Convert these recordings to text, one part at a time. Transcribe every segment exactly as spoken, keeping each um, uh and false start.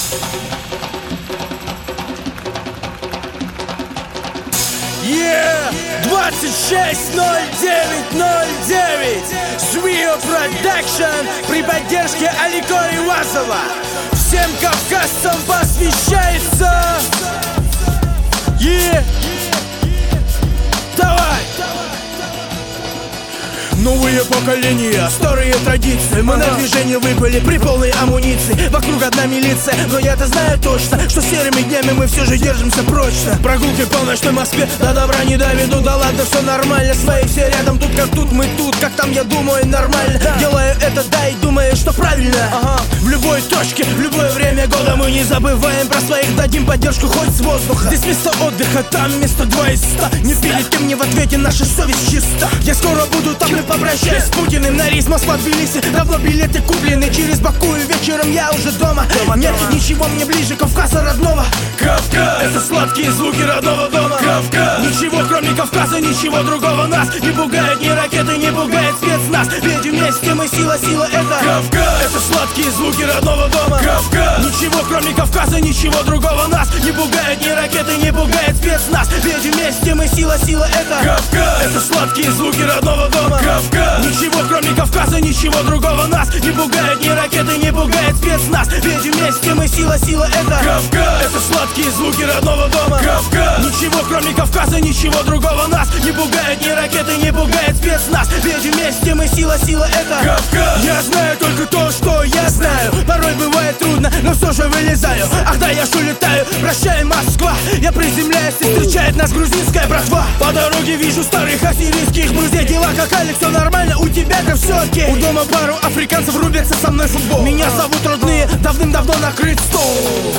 Yeah! двадцать шесть ноль девять ноль девять Свио Продакшн при поддержке Алико Ривазова. Всем кавказцам посвящается. Yeah! Давай! Новые поколения, старые традиции. Мы на движение выпали при полной амуниции. Вокруг одна милиция, но я-то знаю точно, что серыми днями мы все же держимся прочно. Прогулки по ночной Москве до добра не доведут. Да ладно, все нормально, свои все рядом. Тут как тут, мы тут, как там, я думаю, нормально. Делаю это, да, и думаю, что правильно. Ага. В любой точке, в любое время года мы не забываем про своих, дадим поддержку хоть с воздуха. Здесь место отдыха, там место два из ста. Не перед мне в ответе, наша совесть чиста. Я скоро буду там и попрощаюсь с Путиным. На рейс Москва-Тбилиси, давно билеты куплены. Через Баку и вечером я уже дома. Нет ничего мне ближе Кавказа родного. Кавказ, это сладкие звуки родного дома. Кавказ, ничего кроме Кавказа, ничего другого нас не пугает, ни ракеты, не пугает спецназ. Ведь вместе мы сила, сила это Кавказ, это сладкие звуки родного дома. Кавказ, ничего кроме Кавказа, ничего другого нас не пугает, ни ракеты, не пугает спецназ. Ведь вместе мы сила, сила это Кавказ, это сладкие звуки родного дома. Кавказ, ничего кроме Кавказа, ничего другого нас не пугает, ни ракеты, не пугает спецназ. Ведь вместе мы сила, сила это Кавказ, это сладкие звуки родного дома. Кавказ, ничего кроме Кавказа, ничего другого нас не пугает, ни ракеты, не пугает спецназ. Ведь вместе мы сила, сила это Кавказ. Я знаю только то, что я знаю. Порой бывает трудно, но все же вылезаю. Ах да, я ж улетаю, прощай, Москва. Я приземляюсь и встречает нас грузинская братва. По дороге вижу старых ассирийских друзей. Дела как Алекс, все нормально, у тебя-то все окей. У дома пару африканцев рубятся со мной футбол. Меня зовут родные, давным-давно накрыт стол.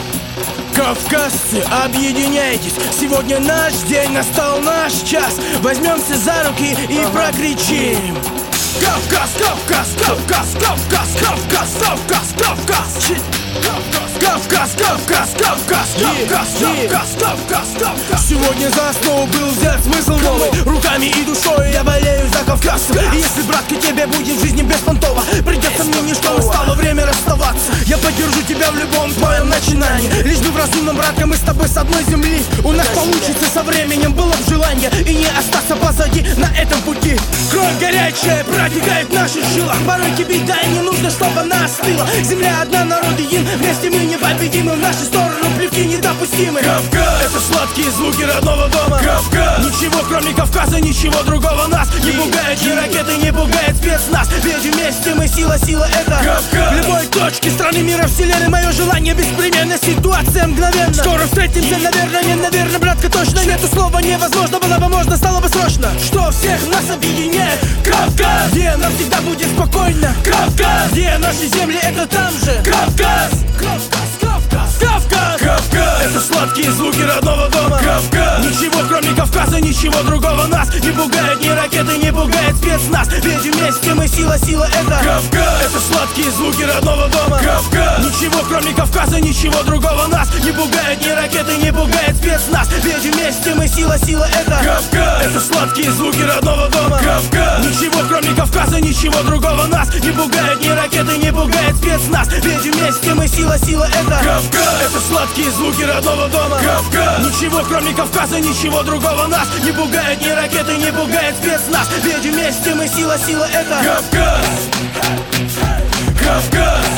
Кавказцы, объединяйтесь. Сегодня наш день, настал наш час. Возьмемся за руки и прокричим: Кавказ, Кавказ, Кавказ, Кавказ, Кавказ, Кавказ, Кавказ, Кавказ, Кавказ, Кавказ, Кавказ, Кавказ, Кавказ, Кавказ. Сегодня за основу был взят смысл новый. Руками и душой я болею за кавказцев. И если, братка, тебе будет в жизни беспонтово, придется мне не что, настало время расставаться. Я поддержу тебя в любом твоем начинании. Лишь бы в разумном, братка, мы с тобой с одной земли. У нас получится со временем, было бы желание и не остаться позади на этом пути. Кровь горячая протекает в наших жилах. Порой тебе, да, и не нужно, чтобы она остыла. Земля одна, народ един, вместе мы непобедимы. В нашу сторону плевки недопустимы. Кавказ, это сладкие звуки родного дома. Кавказ, ничего кроме Кавказа, ничего другого нас не пугает, ни ракеты, не пугает спецназ. Ведь вместе мы сила, сила это Кавказ. В любой точке страны, мира, вселенной мое желание беспримерно, ситуация мгновенно. Скоро встретимся, наверное, не наверное, братка, точно. Нету слова невозможно, было бы можно, стало бы срочно. Что всех нас объединяет? Кавказ, где нам всегда будет спокойно. Кавказ, где наши земли, это там же. Кавказ, Кавказ, Кавказ, Кавказ, Кавказ, это сладкие звуки родного дома. Кавказ, ничего кроме Кавказа, ничего другого нас не пугает, ни ракеты, не пугает спецназ. Ведь вместе мы сила, сила это Кавказ, это сладкие звуки родного дома. Кавказ, ничего кроме Кавказа, ничего другого нас не пугает, ни ракеты, не пугает спецназ. Ведь вместе мы сила, сила это Кавказ, это сладкие звуки родного дома. Кавказ, ничего кроме Кавказа, ничего другого нас не пугает, ни ракеты, не пугает спецназ. Ведь вместе мы сила, сила это Кавказ, это сладкие звуки родного дома. Кавказ, ничего кроме Кавказа, ничего другого нас не пугает, ни ракеты, не пугает спецназ. Ведь вместе мы сила, сила это Кавказ, Кавказ.